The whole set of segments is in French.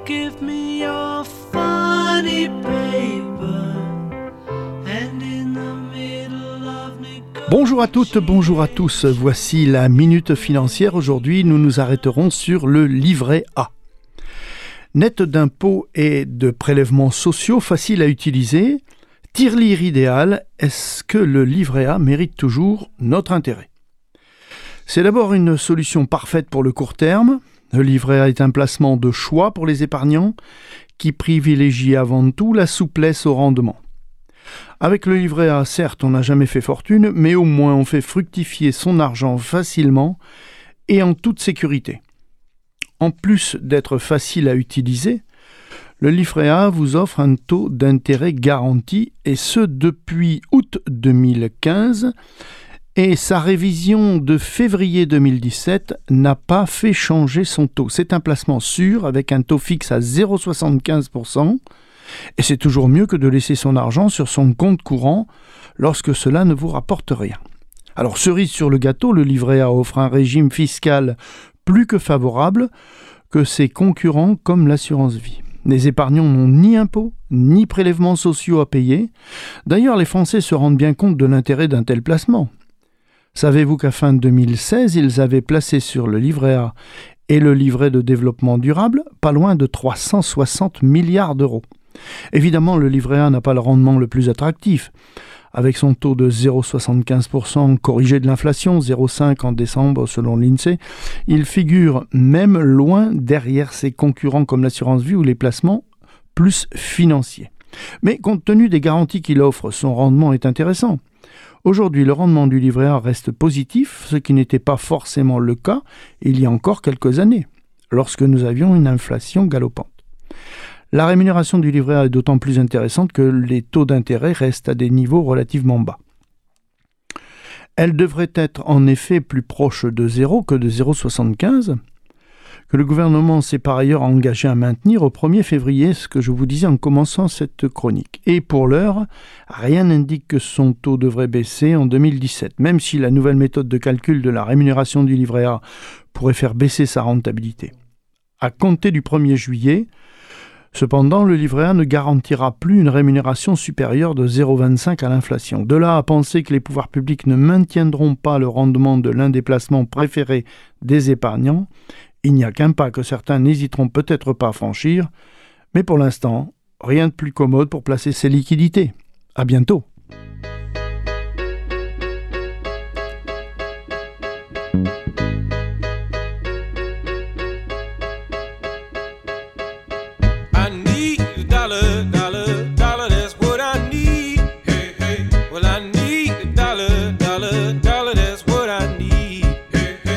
give me your funny paper. And in the middle of Bonjour à toutes, bonjour à tous. Voici la Minute Financière. Aujourd'hui, nous nous arrêterons sur le livret A. Net d'impôts et de prélèvements sociaux faciles à utiliser. Tirelire idéal, est-ce que le livret A mérite toujours notre intérêt ? C'est d'abord une solution parfaite pour le court terme. Le livret A est un placement de choix pour les épargnants qui privilégie avant tout la souplesse au rendement. Avec le livret A, certes, on n'a jamais fait fortune, mais au moins on fait fructifier son argent facilement et en toute sécurité. En plus d'être facile à utiliser, le livret A vous offre un taux d'intérêt garanti, et ce depuis août 2015, et sa révision de février 2017 n'a pas fait changer son taux. C'est un placement sûr avec un taux fixe à 0,75%, et c'est toujours mieux que de laisser son argent sur son compte courant lorsque cela ne vous rapporte rien. Alors, cerise sur le gâteau, le livret A offre un régime fiscal plus que favorable que ses concurrents comme l'assurance vie. Les épargnants n'ont ni impôts, ni prélèvements sociaux à payer. D'ailleurs, les Français se rendent bien compte de l'intérêt d'un tel placement. Savez-vous qu'à fin 2016, ils avaient placé sur le livret A et le livret de développement durable pas loin de 360 milliards d'euros. Évidemment, le livret A n'a pas le rendement le plus attractif. Avec son taux de 0,75% corrigé de l'inflation, 0,5% en décembre selon l'INSEE, il figure même loin derrière ses concurrents comme l'assurance vie ou les placements plus financiers. Mais compte tenu des garanties qu'il offre, son rendement est intéressant. Aujourd'hui, le rendement du livret A reste positif, ce qui n'était pas forcément le cas il y a encore quelques années, lorsque nous avions une inflation galopante. La rémunération du livret A est d'autant plus intéressante que les taux d'intérêt restent à des niveaux relativement bas. Elle devrait être en effet plus proche de 0 que de 0,75, que le gouvernement s'est par ailleurs engagé à maintenir au 1er février, ce que je vous disais en commençant cette chronique. Et pour l'heure, rien n'indique que son taux devrait baisser en 2017, même si la nouvelle méthode de calcul de la rémunération du livret A pourrait faire baisser sa rentabilité. À compter du 1er juillet, cependant, le livret A ne garantira plus une rémunération supérieure de 0,25 à l'inflation. De là à penser que les pouvoirs publics ne maintiendront pas le rendement de l'un des placements préférés des épargnants, il n'y a qu'un pas que certains n'hésiteront peut-être pas à franchir, mais pour l'instant, rien de plus commode pour placer ses liquidités. À bientôt.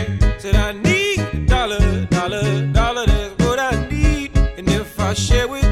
Share with